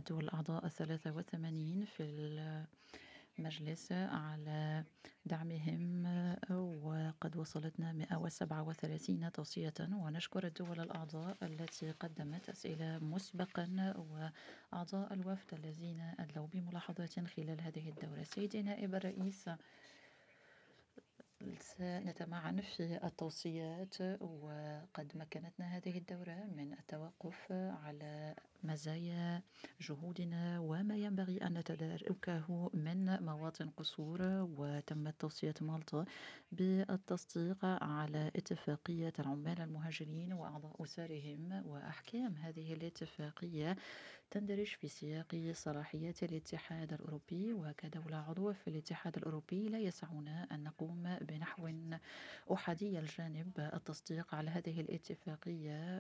الدول الأعضاء 83 في المجلس على دعمهم، وقد وصلتنا 137 توصية، ونشكر الدول الأعضاء التي قدمت أسئلة مسبقا وأعضاء الوفد الذين أدلوا بملاحظات خلال هذه الدورة. سيدي نائب الرئيس، سنتمعن في التوصيات، وقد مكنتنا هذه الدورة من التوقف على مزايا جهودنا وما ينبغي أن نتداركه من مواطن قصور. وتمت توصية مالطا بالتصديق على اتفاقية العمال المهاجرين وأعضاء أسرهم، وأحكام هذه الاتفاقية تندرج في سياق صلاحيات الاتحاد الأوروبي، وكدولة عضو في الاتحاد الأوروبي لا يسعنا أن نقوم بنحو أحادي الجانب التصديق على هذه الاتفاقية،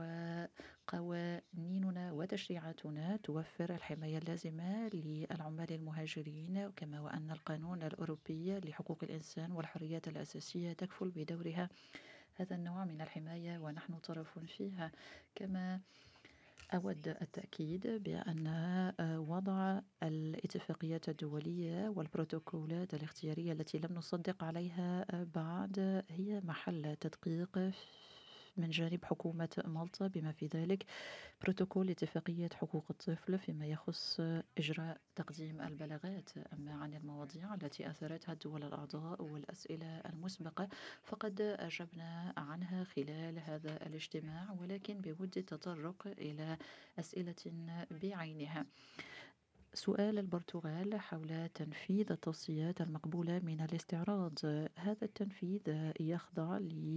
وقوانيننا وتشريعاتنا توفر الحماية اللازمة للعمال المهاجرين، كما وأن القانون الأوروبي لحقوق الإنسان والحريات الأساسية تكفل بدورها هذا النوع من الحماية ونحن طرف فيها. كما أود التأكيد بأن وضع الاتفاقيات الدولية والبروتوكولات الاختيارية التي لم نصدق عليها بعد هي محل تدقيق من جانب حكومة مالطا، بما في ذلك بروتوكول اتفاقية حقوق الطفل فيما يخص إجراء تقديم البلاغات. أما عن المواضيع التي أثرتها الدول الأعضاء والأسئلة المسبقة فقد أجبنا عنها خلال هذا الاجتماع، ولكن بود التطرق إلى أسئلة بعينها. سؤال البرتغال حول تنفيذ التوصيات المقبولة من الاستعراض. هذا التنفيذ يخضع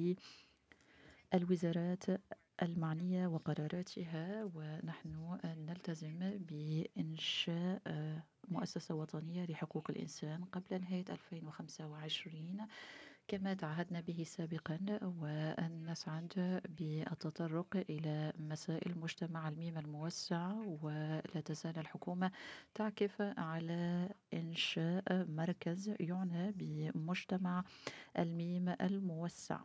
للوزارات المعنية وقراراتها، ونحن نلتزم بإنشاء مؤسسة وطنية لحقوق الإنسان قبل نهاية 2025 كما تعهدنا به سابقا، وأن نسعد بالتطرق إلى مسائل المجتمع الميم الموسع. ولا تزال الحكومة تعكف على إنشاء مركز يعنى بمجتمع الميم الموسع،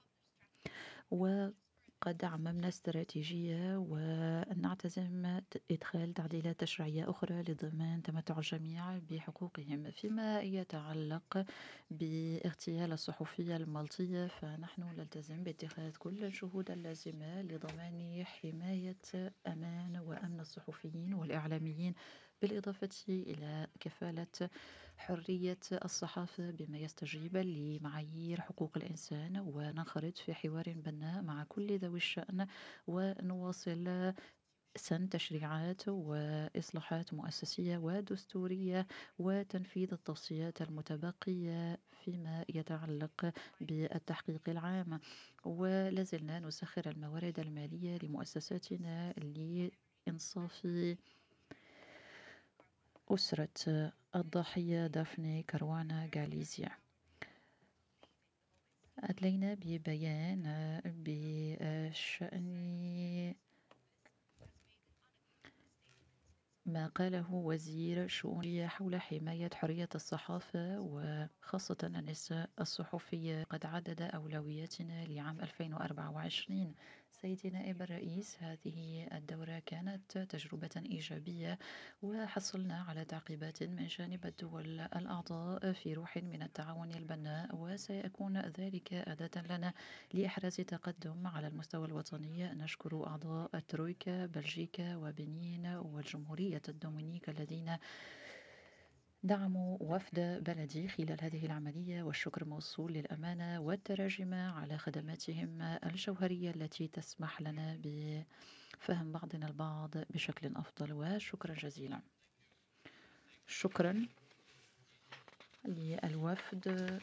وقد عممنا استراتيجية ونعتزم إدخال تعديلات تشريعية أخرى لضمان تمتع الجميع بحقوقهم. فيما يتعلق باغتيال الصحفية المالطية فنحن نلتزم باتخاذ كل الجهود اللازمة لضمان حماية أمان وأمن الصحفيين والإعلاميين، بالإضافة إلى كفالة حرية الصحافة بما يستجيب لمعايير حقوق الإنسان، وننخرط في حوار بناء مع كل ذوي الشأن، ونواصل سن تشريعات وإصلاحات مؤسسية ودستورية وتنفيذ التوصيات المتبقية فيما يتعلق بالتحقيق العام. ولازلنا نسخر الموارد المالية لمؤسساتنا لإنصاف أسرة الضحية دافني كاروانا غاليزيا. أدلينا ببيان بشأن ما قاله وزير الشؤون حول حماية حرية الصحافة وخاصة النساء الصحفية قد عدد أولوياتنا لعام 2024. سيدي نائب الرئيس، هذه الدورة كانت تجربة إيجابية، وحصلنا على تعقيبات من جانب الدول الأعضاء في روح من التعاون البناء، وسيكون ذلك أداة لنا لإحراز تقدم على المستوى الوطني. نشكر أعضاء الترويكا بلجيكا وبنين والجمهورية الدومينيك الذين دعموا وفد بلدي خلال هذه العملية، والشكر موصول للأمانة والتراجمة على خدماتهم الجوهرية التي تسمح لنا بفهم بعضنا البعض بشكل أفضل. وشكرا جزيلا. شكرا للوفد